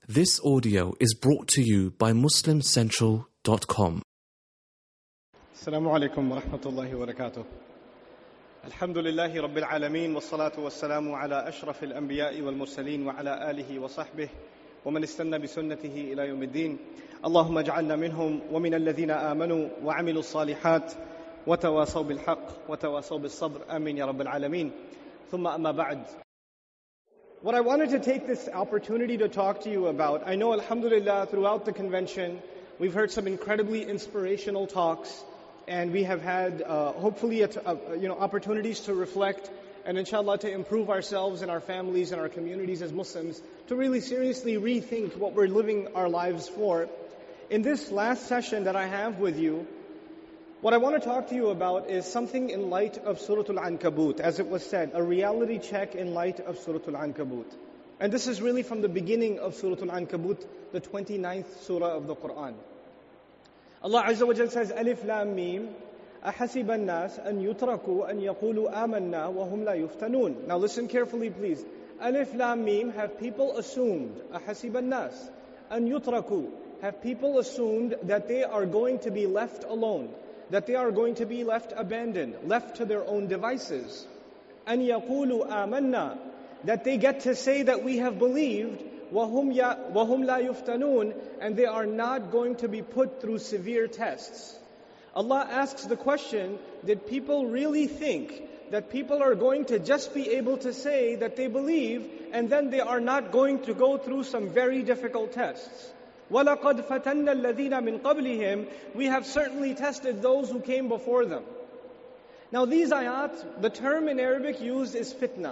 This audio is brought to you by MuslimCentral.com. السلام عليكم ورحمة الله وبركاته. الحمد لله رب العالمين والصلاة والسلام على أشرف الأنبياء والمرسلين وعلى آله وصحبه ومن استنى بسنته إلى يوم الدين. اللهم اجعلنا منهم ومن الذين آمنوا وعملوا الصالحات وتواصوا بالحق وتواصوا بالصبر. آمين يا رب العالمين. ثم أما بعد. What I wanted to take this opportunity to talk to you about, I know alhamdulillah throughout the convention we've heard some incredibly inspirational talks, and we have had hopefully opportunities to reflect and inshallah to improve ourselves and our families and our communities as Muslims, to really seriously rethink what we're living our lives for. In this last session that I have with you, what I want to talk to you about is something in light of Surah Al-Ankabut. As it was said, a reality check in light of Surah Al-Ankabut. And this is really from the beginning of Surah Al-Ankabut, the 29th surah of the Quran. Allah Azza wa Jal says, Alif Lam Mim, أَحَسِبَ النَّاسَ أَن يُتْرَكُوا أَن يَقُولُوا آمَنَّا وَهُمْ لَا يُفْتَنُونَ. Now listen carefully please. Alif Lam Mim, have people assumed, أَحَسِبَ النَّاسَ أَن يُتْرَكُوا, have people assumed that they are going to be left alone, that they are going to be left abandoned, left to their own devices. أَن يَقُولُوا آمَنَّا, that they get to say that we have believed, وَهُمْ لَا يُفْتَنُونَ, and they are not going to be put through severe tests. Allah asks the question, did people really think that people are going to just be able to say that they believe, and then they are not going to go through some very difficult tests? وَلَقَدْ فَتَنَّ الَّذِينَ مِنْ قَبْلِهِمْ, we have certainly tested those who came before them. Now these ayat, the term in Arabic used is fitna.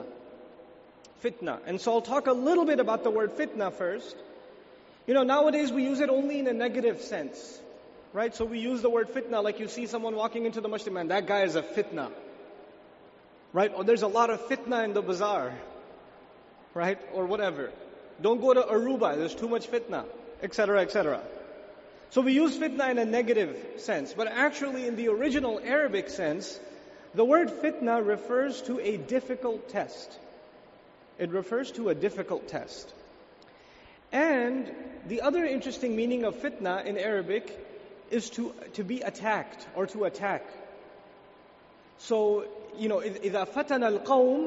Fitna. And so I'll talk a little bit about the word fitna first. Nowadays we use it only in a negative sense. Right? So we use the word fitna like you see someone walking into the masjid, man, that guy is a fitna. Right? Or there's a lot of fitna in the bazaar. Right? Or whatever. Don't go to Aruba, there's too much fitna. Etc., etc. So we use fitna in a negative sense, but actually in the original Arabic sense, the word fitna refers to a difficult test. It refers to a difficult test. And the other interesting meaning of fitna in Arabic is to be attacked or to attack. So, إِذَا فَتَنَ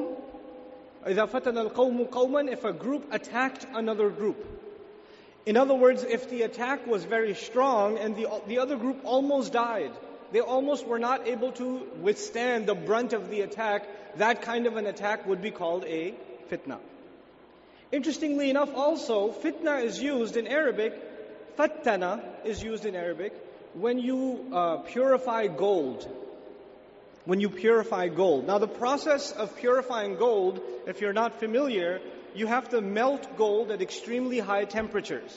الْقَوْمُ قَوْمًا, if a group attacked another group. In other words, if the attack was very strong and the other group almost died, they almost were not able to withstand the brunt of the attack, that kind of an attack would be called a fitna. Interestingly enough also, fitna is used in Arabic, fattana is used in Arabic, when you purify gold. When you purify gold. Now the process of purifying gold, if you're not familiar, you have to melt gold at extremely high temperatures.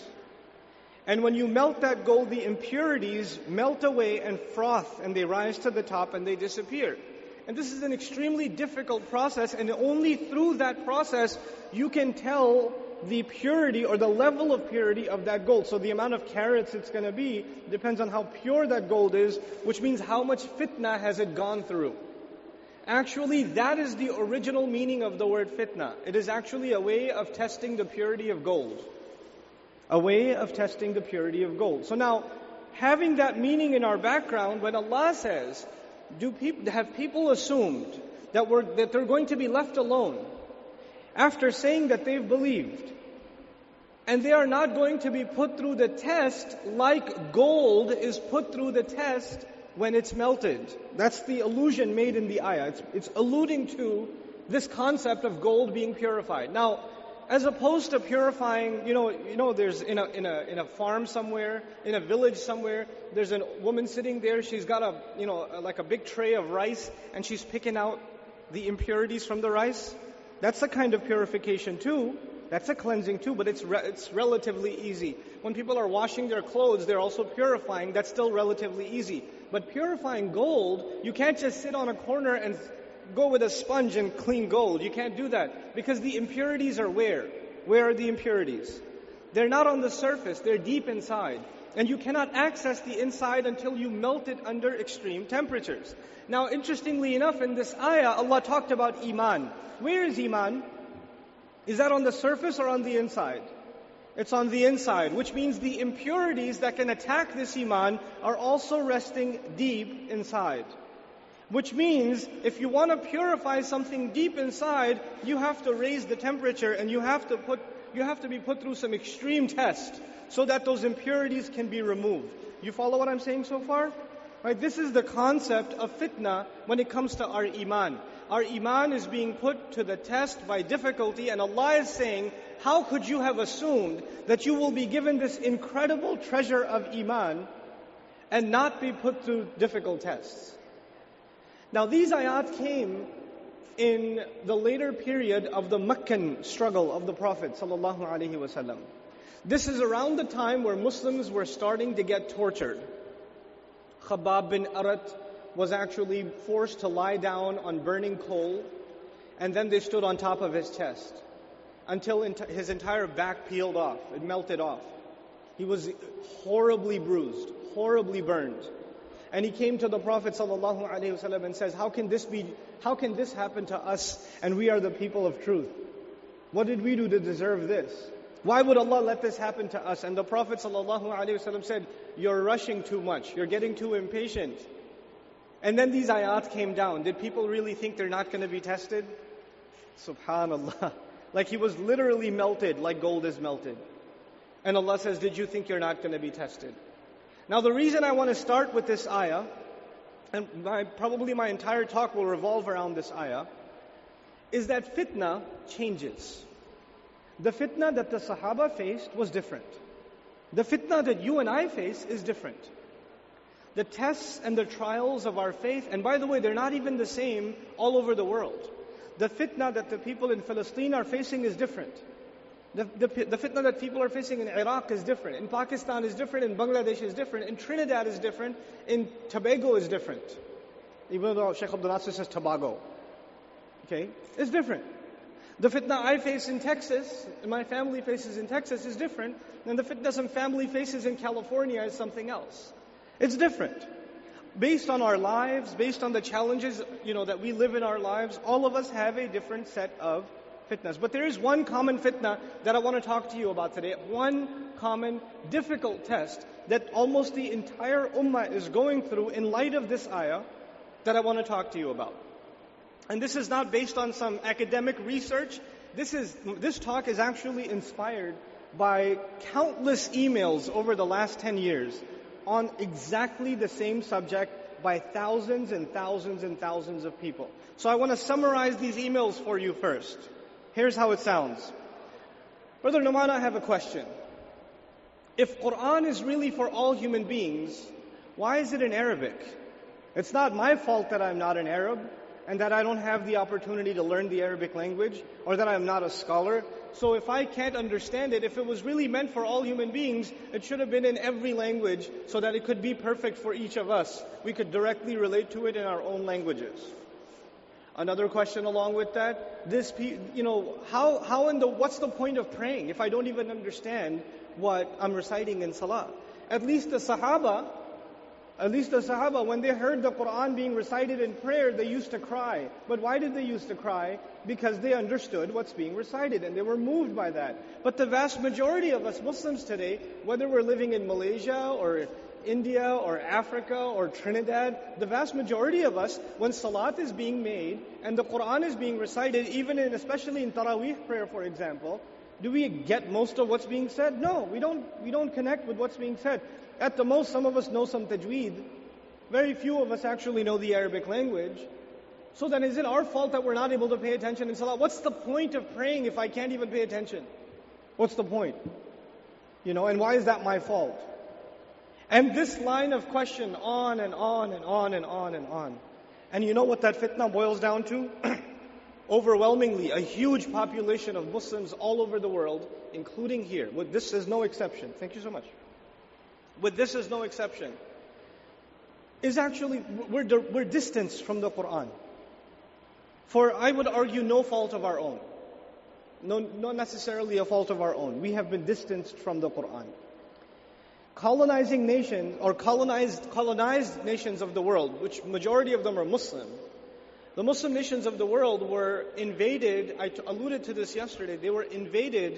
And when you melt that gold, the impurities melt away and froth, and they rise to the top and they disappear. And this is an extremely difficult process, and only through that process you can tell the purity or the level of purity of that gold. So the amount of carats it's going to be depends on how pure that gold is, which means how much fitna has it gone through. Actually, that is the original meaning of the word fitna. It is actually a way of testing the purity of gold. A way of testing the purity of gold. So now, having that meaning in our background, when Allah says, have people assumed that they're going to be left alone after saying that they've believed, and they are not going to be put through the test like gold is put through the test when it's melted? That's the allusion made in the ayah. It's alluding to this concept of gold being purified. Now, as opposed to purifying, there's in a farm somewhere, in a village somewhere, there's a woman sitting there. She's got like a big tray of rice, and she's picking out the impurities from the rice. That's a kind of purification too. That's a cleansing too, but it's relatively easy. When people are washing their clothes, they're also purifying. That's still relatively easy. But purifying gold, you can't just sit on a corner and go with a sponge and clean gold. You can't do that. Because the impurities are where? Where are the impurities? They're not on the surface. They're deep inside. And you cannot access the inside until you melt it under extreme temperatures. Now, interestingly enough, in this ayah, Allah talked about Iman. Where is Iman? Is that on the surface or on the inside? It's on the inside, which means the impurities that can attack this iman are also resting deep inside. Which means, if you want to purify something deep inside, you have to raise the temperature and you have to be put through some extreme test so that those impurities can be removed. You follow what I'm saying so far? Right? This is the concept of fitna when it comes to our iman. Our iman is being put to the test by difficulty, and Allah is saying, how could you have assumed that you will be given this incredible treasure of iman and not be put through difficult tests? Now these ayat came in the later period of the Meccan struggle of the Prophet ﷺ. This is around the time where Muslims were starting to get tortured. Khabbab bin Arat was actually forced to lie down on burning coal, and then they stood on top of his chest until his entire back peeled off, it melted off. He was horribly bruised, horribly burned. And he came to the Prophet ﷺ and says, how can this happen to us and we are the people of truth? What did we do to deserve this? Why would Allah let this happen to us? And the Prophet ﷺ said, you're rushing too much. You're getting too impatient. And then these ayat came down. Did people really think they're not going to be tested? Subhanallah. Like he was literally melted, like gold is melted. And Allah says, did you think you're not going to be tested? Now the reason I want to start with this ayah, and probably my entire talk will revolve around this ayah, is that fitna changes. The fitna that the Sahaba faced was different. The fitna that you and I face is different. The tests and the trials of our faith, and by the way, they're not even the same all over the world. The fitna that the people in Palestine are facing is different. The fitna that people are facing in Iraq is different. In Pakistan is different. In Bangladesh is different. In Trinidad is different. In Tobago is different. Even though Sheikh Abdul Nasir says Tobago. Okay? It's different. The fitna I face in Texas, and my family faces in Texas, is different than the fitna some family faces in California is something else. It's different. Based on our lives, based on the challenges, that we live in our lives, all of us have a different set of fitnas. But there is one common fitna that I want to talk to you about today. One common difficult test that almost the entire ummah is going through in light of this ayah that I want to talk to you about. And this is not based on some academic research. This talk is actually inspired by countless emails over the last 10 years on exactly the same subject by thousands and thousands and thousands of people. So I want to summarize these emails for you first. Here's how it sounds. Brother Numan, I have a question. If Quran is really for all human beings, why is it in Arabic? It's not my fault that I'm not an Arab and that I don't have the opportunity to learn the Arabic language or that I'm not a scholar. So if I can't understand it, if it was really meant for all human beings, it should have been in every language so that it could be perfect for each of us. We could directly relate to it in our own languages. Another question along with that, what's the point of praying if I don't even understand what I'm reciting in salah? At least the Sahaba, when they heard the Quran being recited in prayer, they used to cry. But why did they used to cry? Because they understood what's being recited and they were moved by that. But the vast majority of us Muslims today, whether we're living in Malaysia or India or Africa or Trinidad, the vast majority of us, when salat is being made and the Quran is being recited, especially in Taraweeh prayer, for example, do we get most of what's being said? No, we don't connect with what's being said. At the most, some of us know some tajweed. Very few of us actually know the Arabic language. So then is it our fault that we're not able to pay attention in salah? What's the point of praying if I can't even pay attention? What's the point? And why is that my fault? And this line of question on and on and on and on and on. And you know what that fitna boils down to? Overwhelmingly, a huge population of Muslims all over the world, including here, with this is no exception. Thank you so much. With this is no exception, is actually, we're distanced from the Quran. For I would argue no fault of our own. Not necessarily a fault of our own. We have been distanced from the Quran. Colonizing nations, or colonized nations of the world, which majority of them are Muslim, the Muslim nations of the world were invaded, I alluded to this yesterday, they were invaded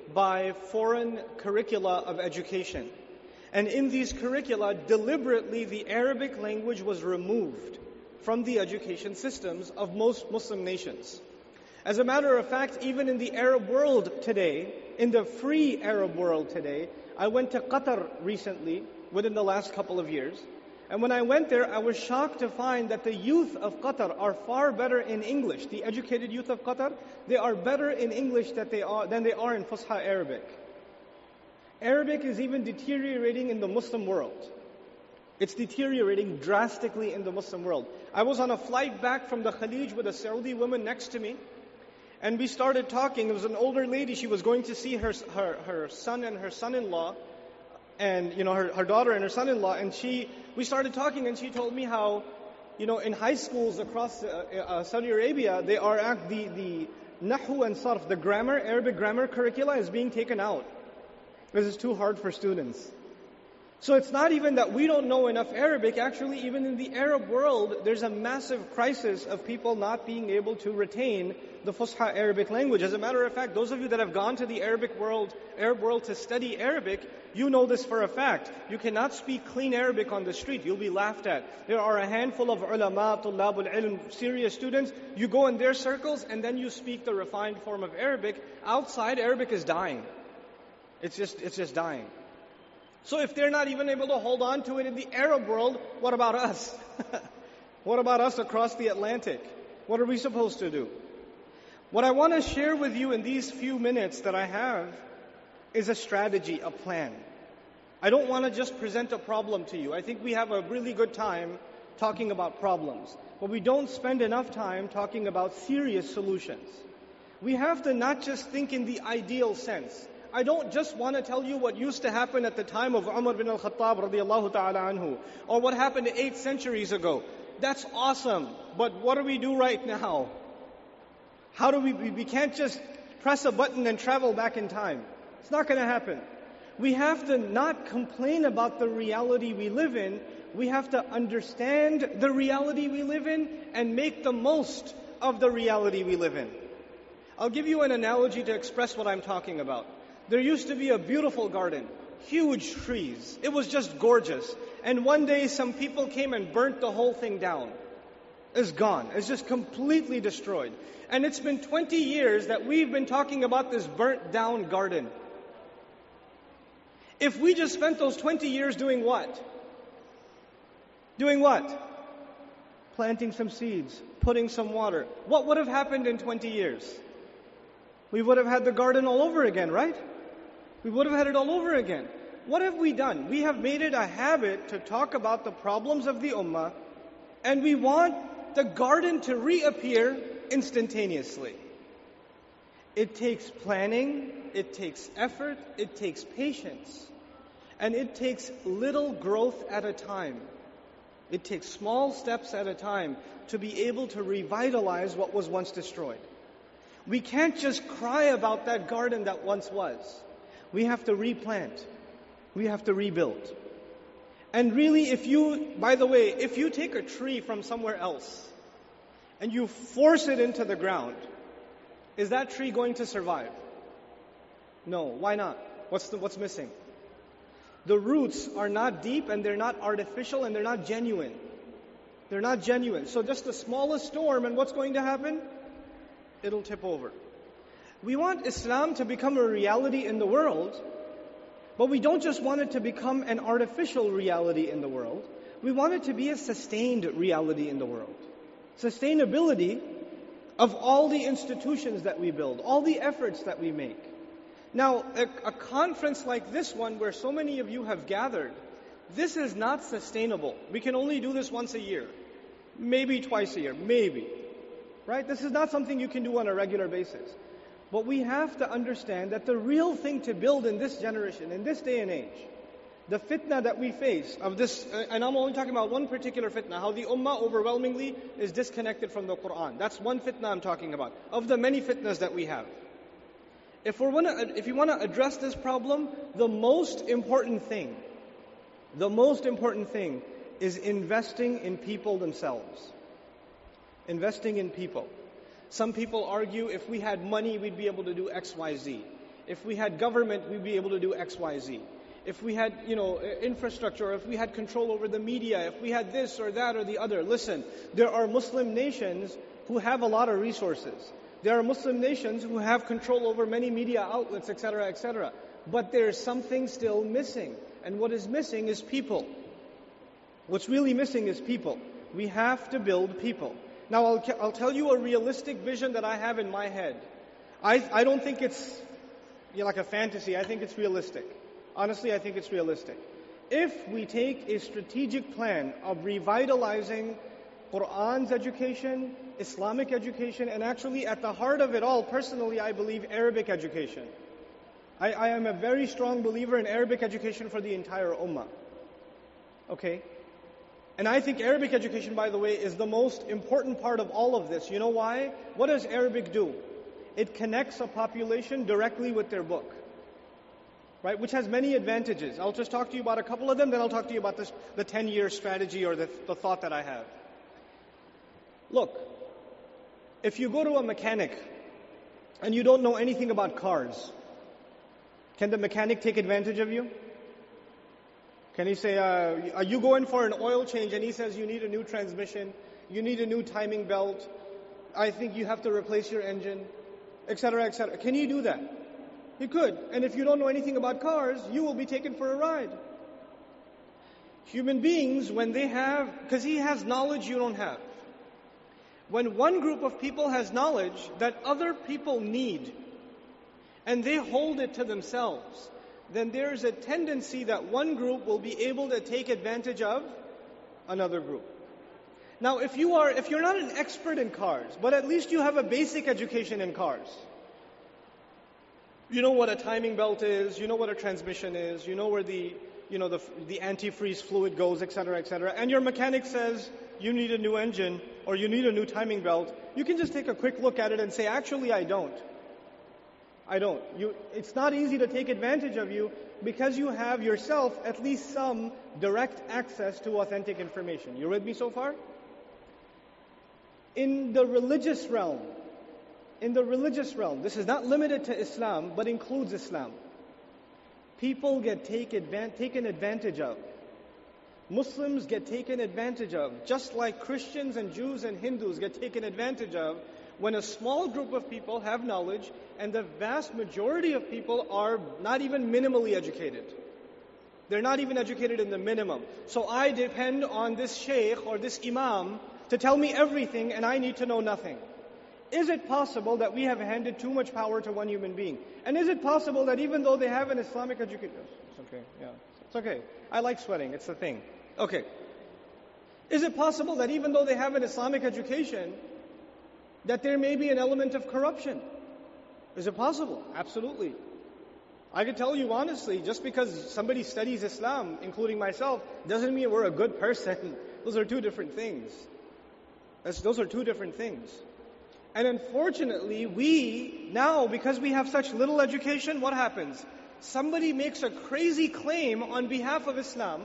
by foreign curricula of education. And in these curricula, deliberately the Arabic language was removed from the education systems of most Muslim nations. As a matter of fact, even in the Arab world today, in the free Arab world today, I went to Qatar recently, within the last couple of years. And when I went there, I was shocked to find that the youth of Qatar are far better in English. The educated youth of Qatar, they are better in English than they are in Fusha Arabic. Arabic is even deteriorating in the Muslim world. It's deteriorating drastically in the Muslim world. I was on a flight back from the Khalij with a Saudi woman next to me, and we started talking. It was an older lady. She was going to see her son and her son-in-law, and her daughter and her son-in-law, and we started talking, and she told me how, in high schools across Saudi Arabia, they are the Nahu and Sarf, the grammar, Arabic grammar curricula is being taken out because it's too hard for students. So it's not even that we don't know enough Arabic. Actually, even in the Arab world, there's a massive crisis of people not being able to retain the Fusha Arabic language. As a matter of fact, those of you that have gone to the Arab world to study Arabic, you know this for a fact. You cannot speak clean Arabic on the street. You'll be laughed at. There are a handful of ulama, tullabul ilm, serious students. You go in their circles and then you speak the refined form of Arabic. Outside, Arabic is dying. It's just dying. So if they're not even able to hold on to it in the Arab world, what about us? What about us across the Atlantic? What are we supposed to do? What I want to share with you in these few minutes that I have is a strategy, a plan. I don't want to just present a problem to you. I think we have a really good time talking about problems, but we don't spend enough time talking about serious solutions. We have to not just think in the ideal sense. I don't just want to tell you what used to happen at the time of Umar bin al-Khattab radiyallahu ta'ala anhu, or what happened 8 centuries ago. That's awesome, but what do we do right now? How do we can't just press a button and travel back in time. It's not going to happen. We have to not complain about the reality we live in. We have to understand the reality we live in and make the most of the reality we live in. I'll give you an analogy to express what I'm talking about. There used to be a beautiful garden, huge trees. It was just gorgeous. And one day some people came and burnt the whole thing down. It's gone. It's just completely destroyed. And it's been 20 years that we've been talking about this burnt down garden. If we just spent those 20 years doing what? Doing what? Planting some seeds, putting some water. What would have happened in 20 years? We would have had the garden all over again, right? We would have had it all over again. What have we done? We have made it a habit to talk about the problems of the ummah, and we want the garden to reappear instantaneously. It takes planning, it takes effort, it takes patience, and it takes little growth at a time. It takes small steps at a time to be able to revitalize what was once destroyed. We can't just cry about that garden that once was. We have to replant. We have to rebuild. And really, if you take a tree from somewhere else and you force it into the ground, is that tree going to survive? No. Why not? What's missing? The roots are not deep, and they're not artificial, and they're not genuine. They're not genuine. So just the smallest storm, and what's going to happen? It'll tip over. We want Islam to become a reality in the world, but we don't just want it to become an artificial reality in the world. We want it to be a sustained reality in the world. Sustainability of all the institutions that we build, all the efforts that we make. Now, a conference like this one, where so many of you have gathered, this is not sustainable. We can only do this once a year, maybe twice a year, maybe. Right? This is not something you can do on a regular basis. But we have to understand that the real thing to build in this generation, in this day and age, the fitna that we face of this, and I'm only talking about one particular fitna, how the ummah overwhelmingly is disconnected from the Quran. That's one fitna I'm talking about, of the many fitnas that we have. If you want to address this problem, the most important thing is investing in people themselves. Investing in people. Some people argue if we had money, we'd be able to do X, Y, Z. If we had government, we'd be able to do X, Y, Z. If we had, infrastructure, if we had control over the media, if we had this or that or the other. Listen, there are Muslim nations who have a lot of resources. There are Muslim nations who have control over many media outlets, etc., etc. But there's something still missing. And what is missing is people. What's really missing is people. We have to build people. Now, I'll tell you a realistic vision that I have in my head. I don't think it's like a fantasy. I think it's realistic. Honestly, I think it's realistic. If we take a strategic plan of revitalizing Qur'an's education, Islamic education, and actually at the heart of it all, personally, I believe Arabic education. I am a very strong believer in Arabic education for the entire ummah. Okay? And I think Arabic education, by the way, is the most important part of all of this. You know why? What does Arabic do? It connects a population directly with their book. Right? Which has many advantages. I'll just talk to you about a couple of them, then I'll talk to you about the 10-year strategy or the thought that I have. Look, if you go to a mechanic and you don't know anything about cars, can the mechanic take advantage of you? Can he say, are you going for an oil change and he says you need a new transmission, you need a new timing belt, I think you have to replace your engine, etc., etc. Can he do that? He could. And if you don't know anything about cars, you will be taken for a ride. Human beings, when they have, because he has knowledge you don't have. When one group of people has knowledge that other people need, and they hold it to themselves, then there's a tendency that one group will be able to take advantage of another group. Now, if you're not an expert in cars, but at least you have a basic education in cars. You know what a timing belt is, you know what a transmission is, you know where the antifreeze fluid goes, etc., etc. And your mechanic says you need a new engine or you need a new timing belt. You can just take a quick look at it and say, actually, I don't. It's not easy to take advantage of you because you have yourself at least some direct access to authentic information. You with me so far? In the religious realm, this is not limited to Islam, but includes Islam. People get taken advantage of. Muslims get taken advantage of, just like Christians and Jews and Hindus get taken advantage of when a small group of people have knowledge and the vast majority of people are not even minimally educated. They're not even educated in the minimum. So I depend on this sheikh or this imam to tell me everything and I need to know nothing. Is it possible that we have handed too much power to one human being? And is it possible that even though they have an Islamic education... It's okay, yeah. It's okay. I like sweating, it's the thing. Okay. Is it possible that even though they have an Islamic education, that there may be an element of corruption? Is it possible? Absolutely. I can tell you honestly, just because somebody studies Islam, including myself, doesn't mean we're a good person. Those are two different things. Those are two different things. And unfortunately, we now, because we have such little education, what happens? Somebody makes a crazy claim on behalf of Islam,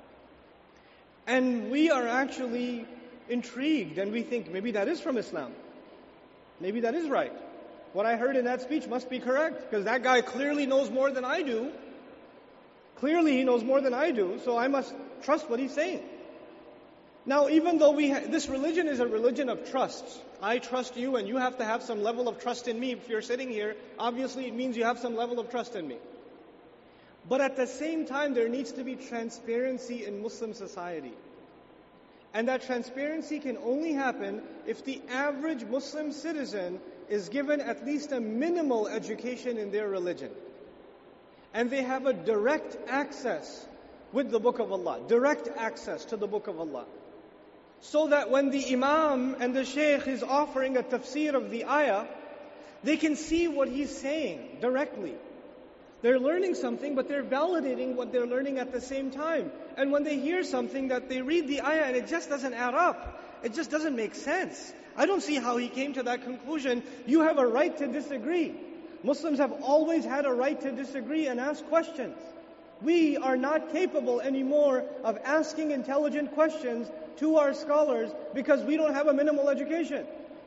and we are actually intrigued, and we think, maybe that is from Islam. Maybe that is right. What I heard in that speech must be correct, because that guy clearly knows more than I do. Clearly he knows more than I do, so I must trust what he's saying. Now, even though this religion is a religion of trust, I trust you and you have to have some level of trust in me. If you're sitting here, obviously it means you have some level of trust in me. But at the same time, there needs to be transparency in Muslim society. And that transparency can only happen if the average Muslim citizen is given at least a minimal education in their religion. And they have a direct access with the Book of Allah, direct access to the Book of Allah. So that when the Imam and the Shaykh is offering a tafsir of the ayah, they can see what he's saying directly. They're learning something, but they're validating what they're learning at the same time. And when they hear something that they read the ayah and it just doesn't add up, it just doesn't make sense. I don't see how he came to that conclusion. You have a right to disagree. Muslims have always had a right to disagree and ask questions. We are not capable anymore of asking intelligent questions to our scholars because we don't have a minimal education.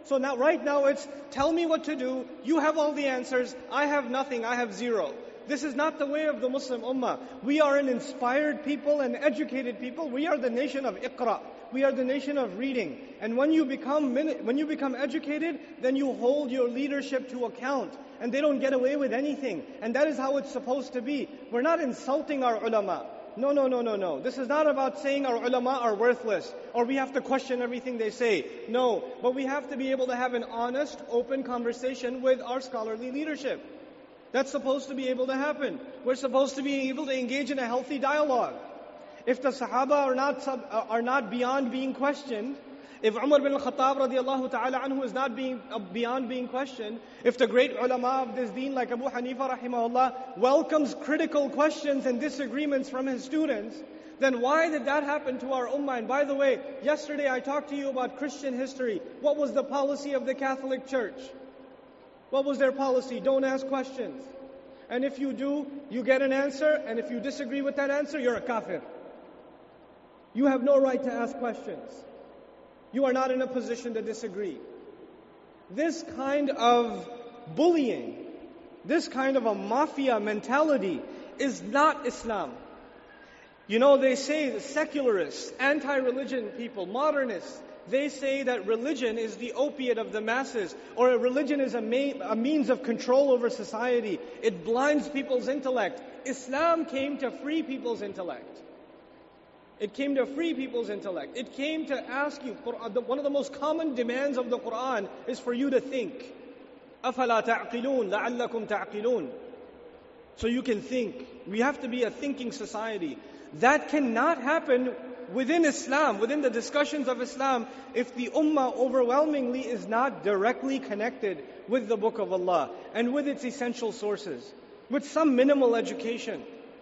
So now, right now it's, tell me what to do, you have all the answers, I have nothing, I have zero. This is not the way of the Muslim Ummah. We are an inspired people and educated people. We are the nation of Iqra. We are the nation of reading. And when you become educated, then you hold your leadership to account. And they don't get away with anything. And that is how it's supposed to be. We're not insulting our ulama. No. This is not about saying our ulama are worthless or we have to question everything they say. No, but we have to be able to have an honest, open conversation with our scholarly leadership. That's supposed to be able to happen. We're supposed to be able to engage in a healthy dialogue. If the Sahaba are not beyond being questioned, if Umar bin al-Khattab radiallahu ta'ala anhu is not beyond being questioned, if the great ulama of this deen like Abu Hanifa rahimahullah welcomes critical questions and disagreements from his students, then why did that happen to our ummah? And by the way, yesterday I talked to you about Christian history. What was the policy of the Catholic Church? What was their policy? Don't ask questions. And if you do, you get an answer, and if you disagree with that answer, you're a kafir. You have no right to ask questions. You are not in a position to disagree. This kind of bullying, this kind of a mafia mentality is not Islam. You know, they say the secularists, anti-religion people, modernists, they say that religion is the opiate of the masses, or a religion is a means of control over society. It blinds people's intellect. Islam came to free people's intellect. It came to free people's intellect. It came to ask you, one of the most common demands of the Quran is for you to think. أَفَلَا تَعْقِلُونَ لَعَلَّكُمْ تَعْقِلُونَ. So you can think. We have to be a thinking society. That cannot happen within Islam, within the discussions of Islam, if the ummah overwhelmingly is not directly connected with the Book of Allah and with its essential sources, with some minimal education.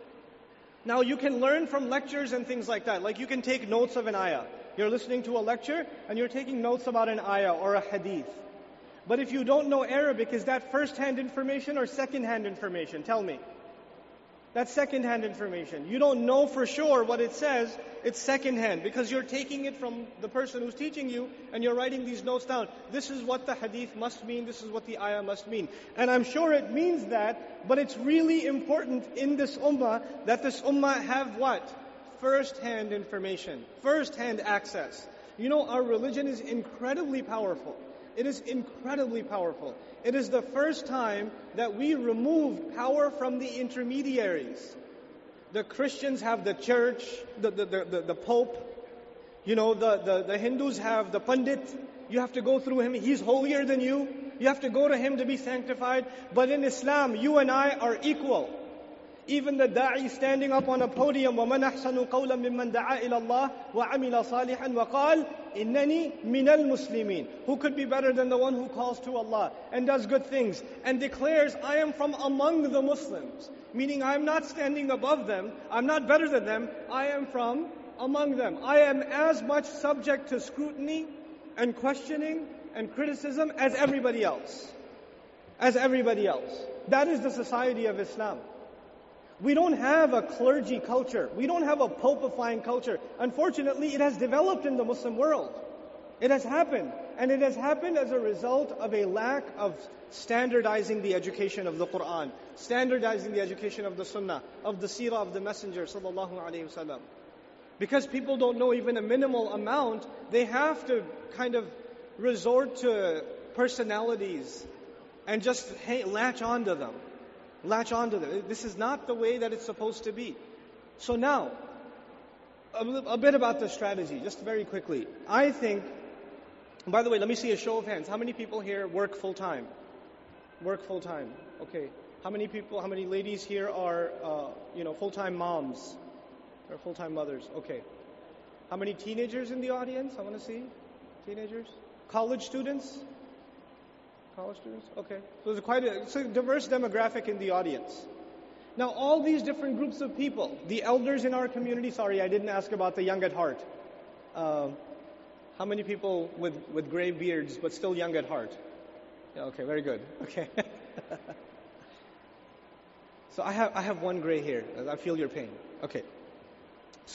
Now you can learn from lectures and things like that. Like you can take notes of an ayah. You're listening to a lecture and you're taking notes about an ayah or a hadith. But if you don't know Arabic, is that first-hand information or second-hand information? Tell me. That's second-hand information. You don't know for sure what it says, it's second-hand because you're taking it from the person who's teaching you and you're writing these notes down. This is what the hadith must mean, this is what the ayah must mean. And I'm sure it means that, but it's really important in this ummah that this ummah have what? First-hand information, first-hand access. You know, our religion is incredibly powerful. It is incredibly powerful. It is the first time that we remove power from the intermediaries. The Christians have the church, the Pope. You know, the Hindus have the Pandit. You have to go through him. He's holier than you. You have to go to him to be sanctified. But in Islam, you and I are equal. Even the da'i standing up on a podium, وَمَنْ أَحْسَنُ قَوْلًا مِمَّنْ دَعَا إِلَى اللَّهِ وَعَمِلَ صَالِحًا وَقَالَ إِنَّنِي مِنَ الْمُسْلِمِينَ. Who could be better than the one who calls to Allah and does good things and declares, I am from among the Muslims. Meaning I am not standing above them, I'm not better than them, I am from among them. I am as much subject to scrutiny and questioning and criticism as everybody else. As everybody else. That is the society of Islam. We don't have a clergy culture. We don't have a popifying culture. Unfortunately, it has developed in the Muslim world. It has happened. And it has happened as a result of a lack of standardizing the education of the Quran, standardizing the education of the Sunnah, of the Seerah of the Messenger sallallahu alaihi wasallam. Because people don't know even a minimal amount, they have to kind of resort to personalities and just latch onto them. Latch onto them. This is not the way that it's supposed to be. So now, a bit about the strategy, just very quickly. I think, by the way, let me see a show of hands. How many people here work full-time? Work full-time. Okay. How many ladies here are, full-time moms? Or full-time mothers? Okay. How many teenagers in the audience? I want to see. Teenagers? College students? College students? Okay. So it's a diverse demographic in the audience. Now, all these different groups of people, the elders in our community, sorry, I didn't ask about the young at heart. How many people with gray beards but still young at heart? Yeah, okay, very good. Okay. So I have one gray hair. I feel your pain. Okay.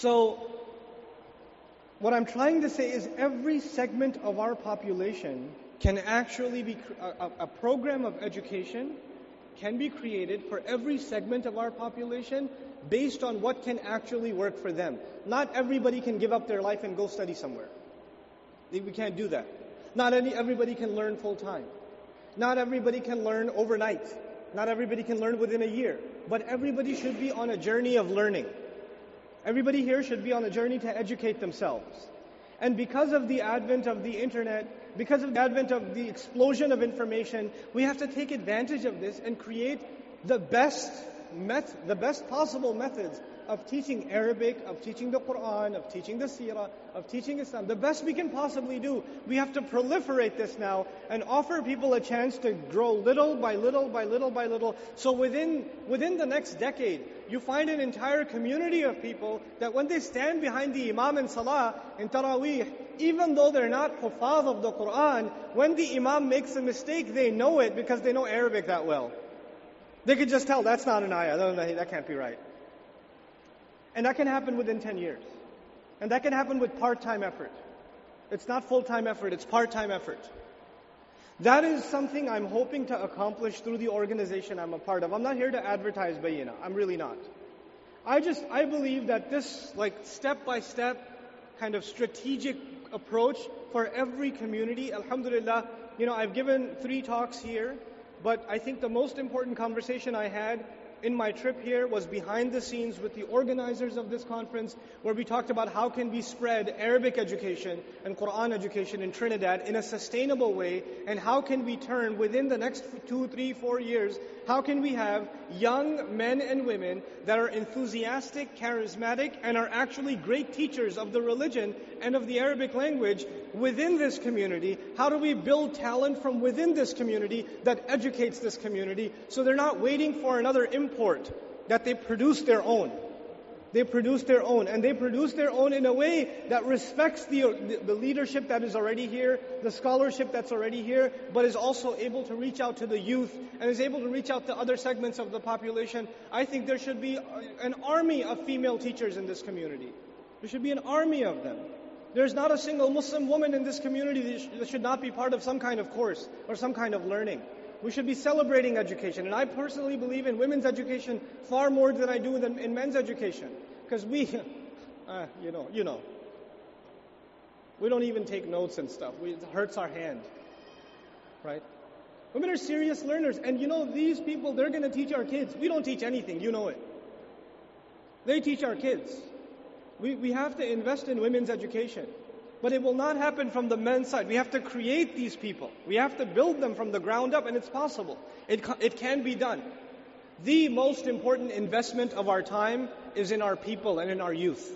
So, what I'm trying to say is every segment of our population can actually be, a program of education can be created for every segment of our population based on what can actually work for them. Not everybody can give up their life and go study somewhere. We can't do that. Not everybody can learn full time. Not everybody can learn overnight. Not everybody can learn within a year. But everybody should be on a journey of learning. Everybody here should be on a journey to educate themselves. And because of the advent of the internet, because of the advent of the explosion of information, we have to take advantage of this and create the best possible methods of teaching Arabic, of teaching the Quran, of teaching the Seerah, of teaching Islam. The best we can possibly do. We have to proliferate this now and offer people a chance to grow little by little by little by little. So within the next decade, you find an entire community of people that when they stand behind the Imam in Salah, in Taraweeh, even though they're not Hufaz of the Quran, when the Imam makes a mistake, they know it because they know Arabic that well. They could just tell, that's not an ayah, no, that can't be right. And that can happen within 10 years. And that can happen with part-time effort. It's not full-time effort, it's part-time effort. That is something I'm hoping to accomplish through the organization I'm a part of. I'm not here to advertise Bayyina. I'm really not. I believe that this step-by-step kind of strategic approach for every community, alhamdulillah, I've given 3 talks here, but I think the most important conversation I had in my trip here was behind the scenes with the organizers of this conference, where we talked about how can we spread Arabic education and Quran education in Trinidad in a sustainable way, and how can we turn within the next 2, 3, 4 years, how can we have young men and women that are enthusiastic, charismatic, and are actually great teachers of the religion and of the Arabic language within this community? How do we build talent from within this community that educates this community so they're not waiting for another import, that they produce their own? They produce their own, and they produce their own in a way that respects the leadership that is already here, the scholarship that's already here, but is also able to reach out to the youth and is able to reach out to other segments of the population. I think there should be an army of female teachers in this community. There should be an army of them. There's not a single Muslim woman in this community that should not be part of some kind of course or some kind of learning. We should be celebrating education. And I personally believe in women's education far more than I do in men's education. Because we don't even take notes and stuff. It hurts our hand. Right? Women are serious learners. And these people, they're going to teach our kids. We don't teach anything, you know it. They teach our kids. We have to invest in women's education. But it will not happen from the men's side. We have to create these people. We have to build them from the ground up, and it's possible. It can be done. The most important investment of our time is in our people and in our youth.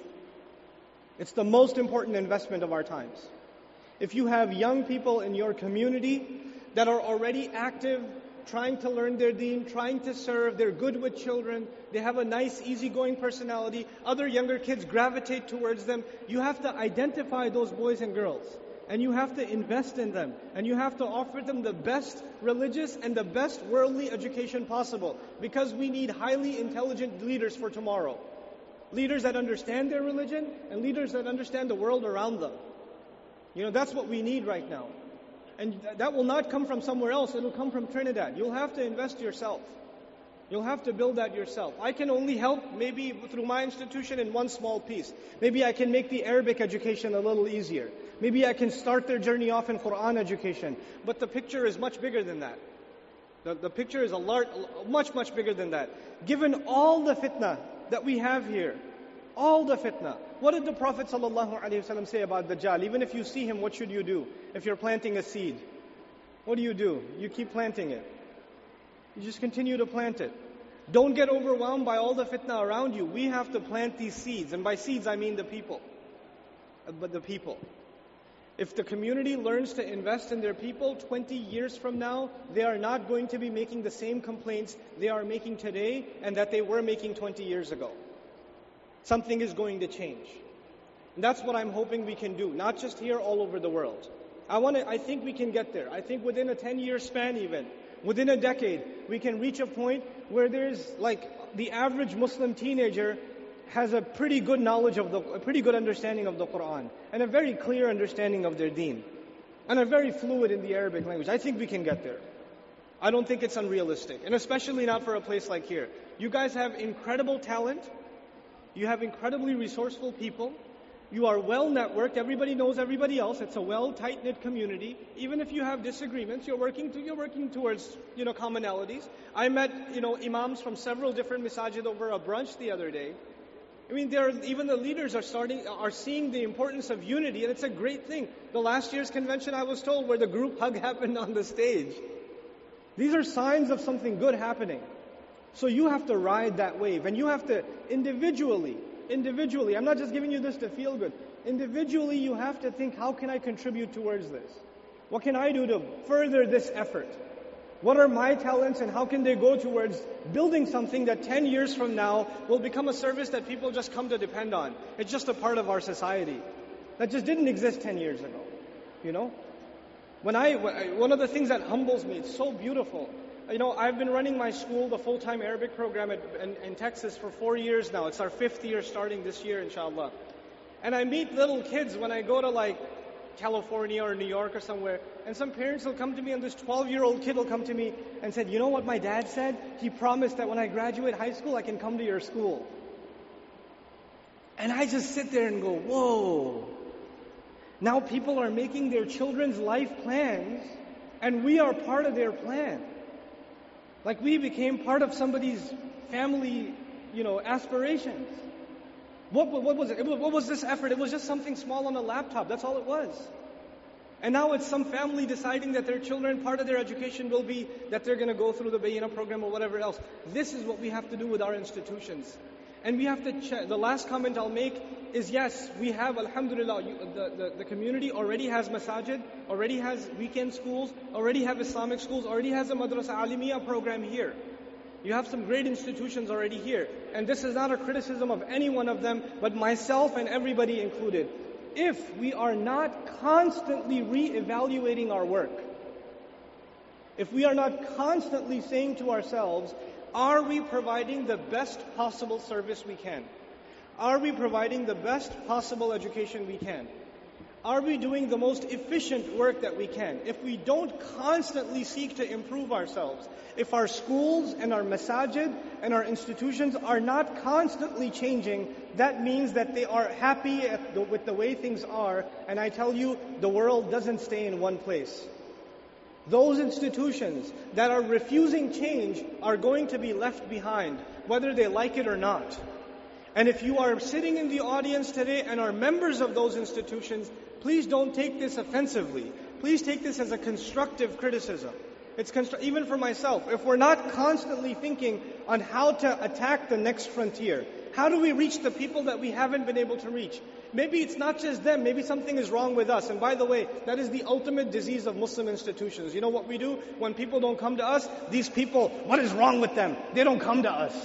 It's the most important investment of our times. If you have young people in your community that are already active, trying to learn their deen, trying to serve, they're good with children, they have a nice, easygoing personality, other younger kids gravitate towards them, you have to identify those boys and girls. And you have to invest in them. And you have to offer them the best religious and the best worldly education possible. Because we need highly intelligent leaders for tomorrow. Leaders that understand their religion and leaders that understand the world around them. That's what we need right now. And that will not come from somewhere else. It will come from Trinidad. You'll have to invest yourself. You'll have to build that yourself. I can only help maybe through my institution in one small piece. Maybe I can make the Arabic education a little easier. Maybe I can start their journey off in Quran education. But the picture is much bigger than that. The picture is much, much bigger than that. Given all the fitna that we have here, all the fitna. What did the Prophet ﷺ say about Dajjal? Even if you see him, what should you do? If you're planting a seed, what do? You keep planting it. You just continue to plant it. Don't get overwhelmed by all the fitna around you. We have to plant these seeds. And by seeds, I mean the people. But the people. If the community learns to invest in their people, 20 years from now, they are not going to be making the same complaints they are making today and that they were making 20 years ago. Something is going to change. And that's what I'm hoping we can do, not just here, all over the world. I think we can get there. I think within a 10-year span even, within a decade, we can reach a point where there's the average Muslim teenager has a pretty good understanding of the Quran and a very clear understanding of their deen. and are very fluid in the Arabic language. I think we can get there. I don't think it's unrealistic, and especially not for a place like here. You guys have incredible talent. You have incredibly resourceful people. You are well networked. Everybody knows everybody else. It's a well tight-knit community. Even if you have disagreements, you're working towards, commonalities. I met, imams from several different masajid over a brunch the other day. I mean, even the leaders are seeing the importance of unity, and it's a great thing. The last year's convention, I was told, where the group hug happened on the stage. These are signs of something good happening. So you have to ride that wave, and you have to individually, I'm not just giving you this to feel good. Individually, you have to think, how can I contribute towards this? What can I do to further this effort? What are my talents, and how can they go towards building something that 10 years from now will become a service that people just come to depend on? It's just a part of our society that just didn't exist 10 years ago. One of the things that humbles me, it's so beautiful. I've been running my school, the full-time Arabic program in Texas for 4 years now. It's our 5th year starting this year, inshallah. And I meet little kids when I go to California or New York or somewhere, and some parents will come to me, and this 12-year-old kid will come to me and said, you know what my dad said? He promised that when I graduate high school, I can come to your school. And I just sit there and go, whoa. Now people are making their children's life plans, and we are part of their plan. Like we became part of somebody's family, aspirations. What was it? What was this effort? It was just something small on a laptop. That's all it was. And now it's some family deciding that their children, part of their education will be that they're going to go through the Bayina program or whatever else. This is what we have to do with our institutions. And we have to check. The last comment I'll make is, yes, we have, alhamdulillah, the community already has masajid, already has weekend schools, already have Islamic schools, already has a Madrasa Alimiya program here. You have some great institutions already here. And this is not a criticism of any one of them, but myself and everybody included. If we are not constantly re-evaluating our work, if we are not constantly saying to ourselves, are we providing the best possible service we can? Are we providing the best possible education we can? Are we doing the most efficient work that we can? If we don't constantly seek to improve ourselves, if our schools and our masajid and our institutions are not constantly changing, that means that they are happy with the way things are. And I tell you, the world doesn't stay in one place. Those institutions that are refusing change are going to be left behind, whether they like it or not. And if you are sitting in the audience today and are members of those institutions, please don't take this offensively. Please take this as a constructive criticism. Even for myself, if we're not constantly thinking on how to attack the next frontier, how do we reach the people that we haven't been able to reach? Maybe it's not just them, maybe something is wrong with us. And by the way, that is the ultimate disease of Muslim institutions. You know what we do? When people don't come to us, these people, what is wrong with them? They don't come to us.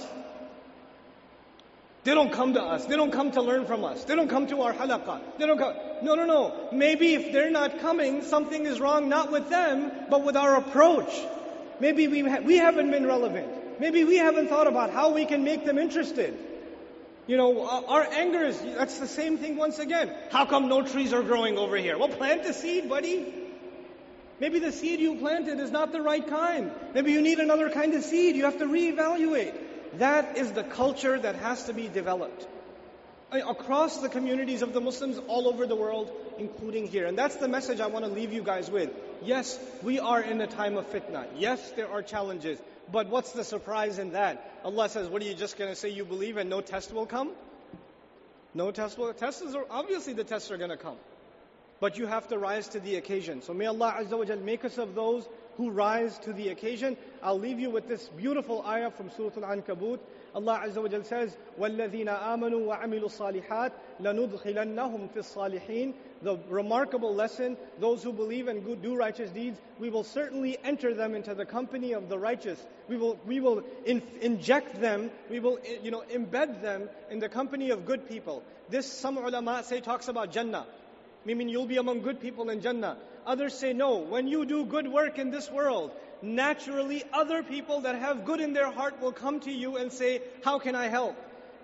They don't come to us. They don't come to learn from us. They don't come to our halaqah. They don't come. No. Maybe if they're not coming, something is wrong, not with them, but with our approach. Maybe we haven't been relevant. Maybe we haven't thought about how we can make them interested. Our anger is, that's the same thing once again. How come no trees are growing over here? Well, plant the seed, buddy. Maybe the seed you planted is not the right kind. Maybe you need another kind of seed. You have to reevaluate. That is the culture that has to be developed across the communities of the Muslims all over the world, including here. And that's the message I want to leave you guys with. Yes, we are in a time of fitna. Yes, there are challenges. But what's the surprise in that? Allah says, what are you just going to say you believe and no test will come? No test will come? Obviously the tests are going to come. But you have to rise to the occasion. So may Allah Azza wa Jal make us of those who rise to the occasion. I'll leave you with this beautiful ayah from Surah Al-Ankabut. Allah Azza wa Jal says, وَالَّذِينَ آمَنُوا وَعَمِلُوا الصَّالِحَاتِ لَنُدْخِلَنَّهُمْ فِي الصَّالِحِينَ. The remarkable lesson, those who believe and do righteous deeds, we will certainly enter them into the company of the righteous. We will inject them, we will embed them in the company of good people. This, some ulama say, talks about Jannah. Meaning you'll be among good people in Jannah. Others say no. When you do good work in this world, naturally other people that have good in their heart will come to you and say, how can I help?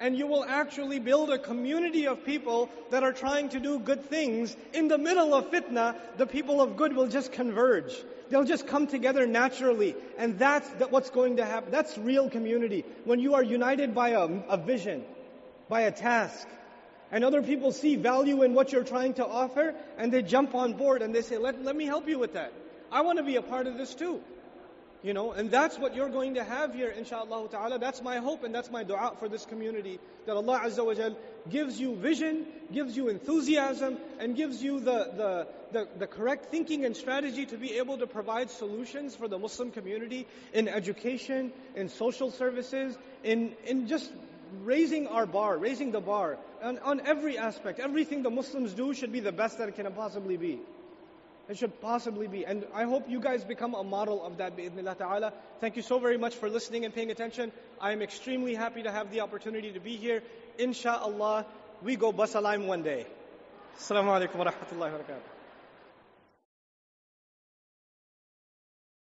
and you will actually build a community of people that are trying to do good things. In the middle of fitna, the people of good will just converge. They'll just come together naturally. And that's what's going to happen. That's real community. When you are united by a vision, by a task, and other people see value in what you're trying to offer, and they jump on board and they say, let me help you with that. I want to be a part of this too. And that's what you're going to have here, inshaAllah ta'ala. That's my hope and that's my dua for this community. That Allah Azza wa Jal gives you vision, gives you enthusiasm, and gives you the correct thinking and strategy to be able to provide solutions for the Muslim community in education, in social services, in just raising the bar on every aspect. Everything the Muslims do should be the best that it can possibly be. It should possibly be. And I hope you guys become a model of that, bi'idhnillah ta'ala. Thank you so very much for listening and paying attention. I am extremely happy to have the opportunity to be here. Inshallah, we go Basalim one day. Assalamu alaikum wa rahmatullahi wa barakatuh.